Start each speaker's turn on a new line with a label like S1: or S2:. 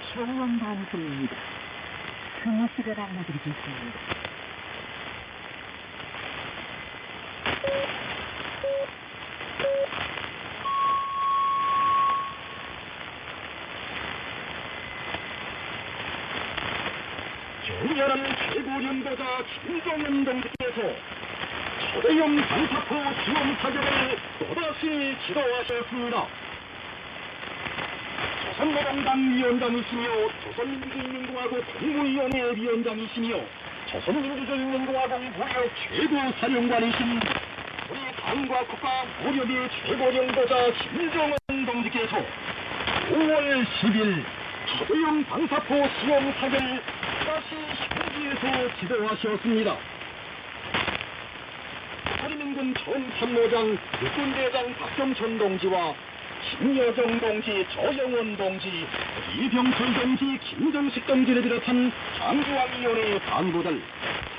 S1: 중원 방송입니다. 그 뉴스를 알려드리겠습니다.
S2: 정렬한 최고 연도자 김정은 동지께서 초대형 방사포 시험 사격을 또다시 지도하셨습니다. 조선노동당 위원장이시며 조선민주인민공화국 국무위원회 위원장이시며 조선민주주의인민공화국 무력 최고사령관이신 우리 당과 국가 무력의 최고領導者김정은 동지께서 5월 10일 초대형 방사포 시험 사격을 다시 현지에서 지도하셨습니다. 서리민군 전参謀장 육군대장 박경천 동지와 김여정 동지, 저영원 동지, 이병철 동지, 김정식 동지를 비롯한 장주왕위원회 간부들,